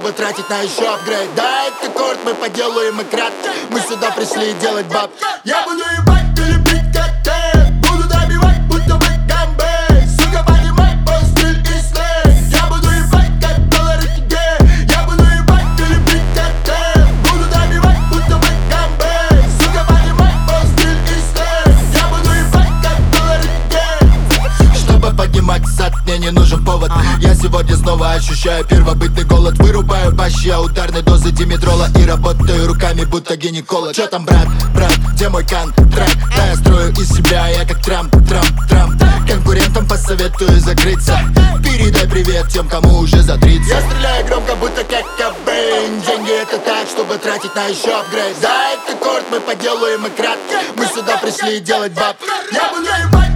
чтобы тратить на еще апгрейд. Да, это корт, мы поделаем и крат. Мы сюда пришли делать баб. Я буду ебать или бить как ты. Буду добивать, будто бы гамбей. Сука, поднимай мой стиль и слей. Я буду ебать как доллары тебе. Я буду ебать или бить как ты. Буду добивать, будто бы гамбей. Сука, поднимай мой стиль и слей. Я буду ебать как доллары тебе. Чтобы поднимать сад, мне не нужен повод. Я сегодня снова ощущаю первобытный голод. Вырубаю бащи, я ударной дозы димедрола. И работаю руками, будто гинеколог. Чё там, брат, где мой контракт? Да, я строю из себя, я как Трамп. Конкурентам посоветую закрыться. Передай привет тем, кому уже за 30. Я стреляю громко, будто как Кобейн. Деньги это так, чтобы тратить на еще апгрейд. Да, это корт, мы поделаем и крат. Мы сюда пришли делать баб. Я буду ебать